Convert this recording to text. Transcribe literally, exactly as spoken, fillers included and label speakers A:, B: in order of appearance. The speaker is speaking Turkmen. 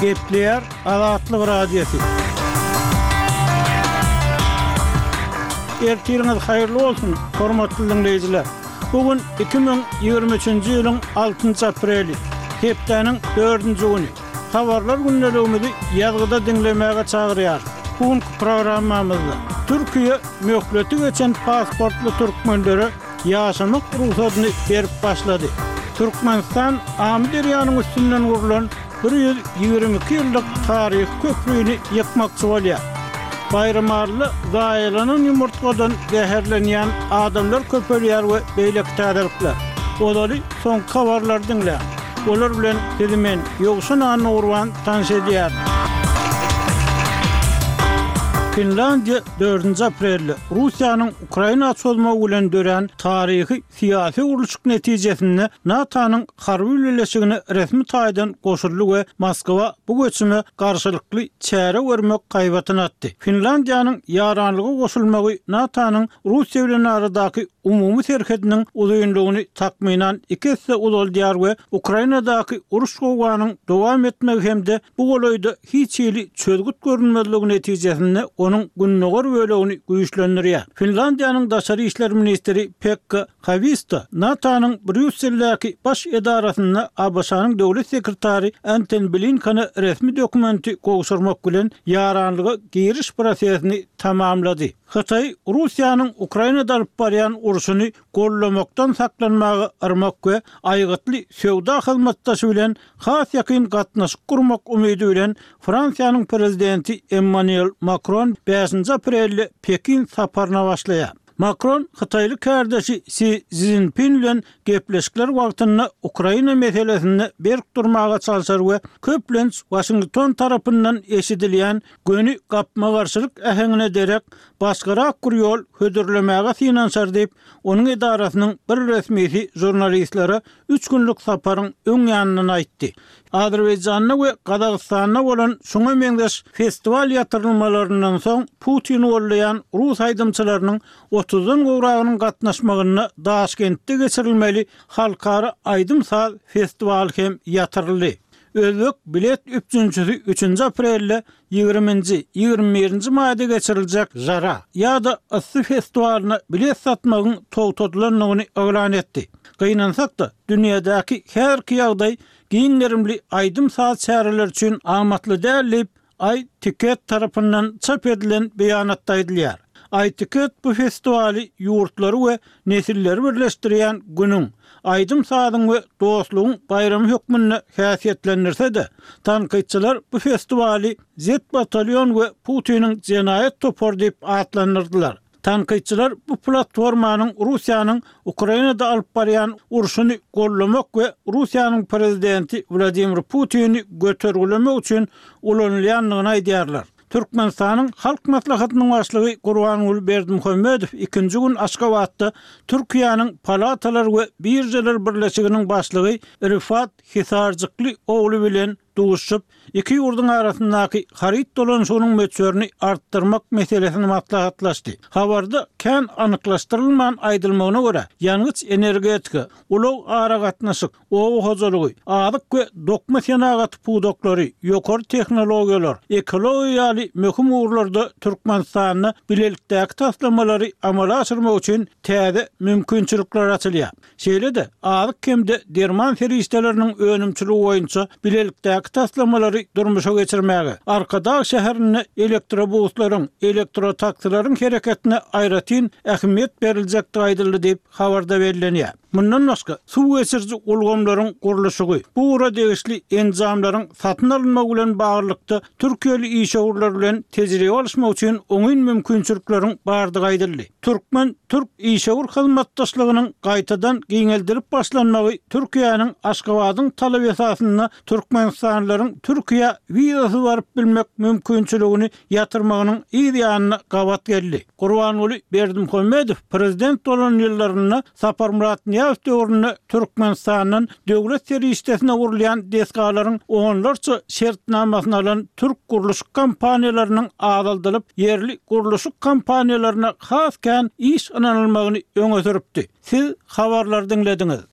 A: Gepleyer Azatlyk Radiosu. Ertiriniz hayırlı olsun, hormatly dinleyijiler. Bugün iki bin ýygrimi üçinji ýylyň altynjy apreli, hepdeniň dördünji güni. Habarlar günnelegimizi ýazgyda dinlemäge çagyrýar. Bugünkü programmamyzda Türkiýe möhleti geçen pasportly türkmenlere ýaşamak ruhsatyny berip başlady. Türkmenistan Amderiýanyň üstünden gurulan bir ýüz ýygrimi iki ýyllyk taryh köprüni ýykmakçy bolýar. Bayramarly gaýlanan ýumurtgadan zäherlenýän adamlar köpelýär we beýlek täderikler. Olary soň habarlar dinle. Olar bilen sizimen ýogşun any urwan tanış edýär. Finlandiya dördünji aprelde Russiýanyň Ukraina çözmegi bilen dören taryhy syýasy urulşyk netijesinde NATO'nyň harby birleşigine resmi taýdan goşuldy we Moskwa bu göçüme garşylykly çäre bermek gaýbatyny atdy. Finlandiýanyň ýaranlygy goşulmagy NATO'nyň Russiýa bilen aradaky umumy serhediniň uzunlygyny takminan iki hisse uzaldyar we Ukrainadaky uruş gowanyň dowam etmegi hemde bu golaýda hiç ýyly çözgüt görünmezligi netijesinde onun günnäger bölegini güýçlendirýär. Finlandiýanyň daşary işler ministri Pekka Haavisto NATO'nyň Brüsseldäki baş edarasyna A B Ş'nyň döwlet sekretary Antony Blinken'e resmi dokumenti gowşurmak bilen ýaranlyga giriş prosesini tamamlady. Xitay Russiýanyň Ukrainada alyp barýan uruşyny gollamakdan saklanmagy armak we aýgatly söwda hyzmatdaşy bilen has ýakyn gatnaşyk gurmak umydy bilen Fransiýanyň prezidenti Emmanuel Macron beşinji aprelde Pekin saparyna başlaýar. Macron Xitayly kardeşi Xi Jinping bilen gepleşikler wagtynda Ukraina meselesini berk durmaga çalşar we köplenç Washington tarapyndan eşidilýän göni gapma garşylyk ähengine derek başgarak ýol hödürlemäge finansar diýip onuň edarasynyň bir resmisi jurnalistlere üç günlük saparyň öň ýanyny aýtdy. Azerbaýjanyň we Gazagystanyň bolan şoňa meňdeş festival ýatyrylmalaryndan soň Putin bollayan Rus aýdymçylarynyň otuzdan gowragynyň gatnaşmagyna Daşkentde geçirilmeli halkara aýdym saz festival hem ýatyryldy. Özbek bilet üçinçisi üçinji aprelde ýygrimiňji ýygrimi birinji maýda geçiriljek Jara ýa-da Issy festiwalyna bilet satmagyň togtadylanmagyny elan etdi. Gynansak-da dünýädäki her ýagdaý giňlerimli aýdym saz çäreler üçin amatly däl Ay Ticket tarapyndan çap edilen beýanatda aýdylýar. Ay Ticket bu festivali ýurtlary we nesilleri birleşdirýän günüň, aýdym sazyň we dostlugyň bayramy hökmünde häsiýetlendirse-de, tanqytçylar bu festivali Z batalyon we Putiniň jenaýet topar diýip atlandyrdylar. Tanqytçylar bu platformanyň Russiýanyň Ukrainada alyp barýan uruşyny gollamak we Russiýanyň prezidenti Vladimir Putini götergülemek üçin ulanylýanlygyny aýdýarlar. Türkmenistanyň halk maslahatynyň başlygy Gurbanuly Berdimuhammedow ikinji gün Aşgabatda Türkiýanyň palatalar we birjeler birleşiginiň başlygy Rifat Hisarjykly ogly bilen duşup iki ýurduň arasyndaky haryt dolanşygynyň möçberini artdyrmak meselesini maslahatlaşdy. Habarda kän anyklaşdyrylmagan aýdylmagyna görä, ýalňyç energetika, ulug ara gatnaşyk, owu hojalygy, adyk we dokma senagat pudoklary, ýokary tehnologiýalar, ekologiýaly möhüm uğurlarda Türkmenistanyň bilelikdäki taslammalary amala aşyrmak üçin täze mümkinçilikler açylýar. Şeýle-de adyk hemde derman ferişteleriniň önümçiligi boýunça bilelikdäki taslammalary durmuşa geçirmäge, Arkadaş şäherine elektrobuslaryň, elektrotaksilaryň hereketine aýratyn ähmiýet beriljekdi aýdyldy diýip habarda berilýär. Mundan başga suw geçirji ulgamlaryň gurulşygy, bu ura degişli enzamlaryň satyn alynmagy bilen baglykda Türkiýeli işgörler bilen tejribe alşmak üçin oňyn mümkinçilikleriň bardygy aýdyldy. Türkmen Türk işgör hyzmatdaşlygynyň gaýtadan giňeldirip başlanmagy Türkiýanyň Aşgabatyň talap esasyna Türkmenistanlylaryň Türkiýe wiýasy baryp bilmek mümkinçiligini ýatyrmagynyň ýa-da gabat geldi. Gurbanuly Berdimuhammedow prezident bolan ýyllaryna Sapar Murat döwründe Türkmenistanyň döwlet serişdesine gurulýan deskalaryň onlarça şertnamasyny alan Türk guruluş kampaniýalarynyň azaldylyp yerli guruluş kampaniýalaryna has kän iş ananylmagyny öňe süripdi. Siz habarlar dinlediňiz.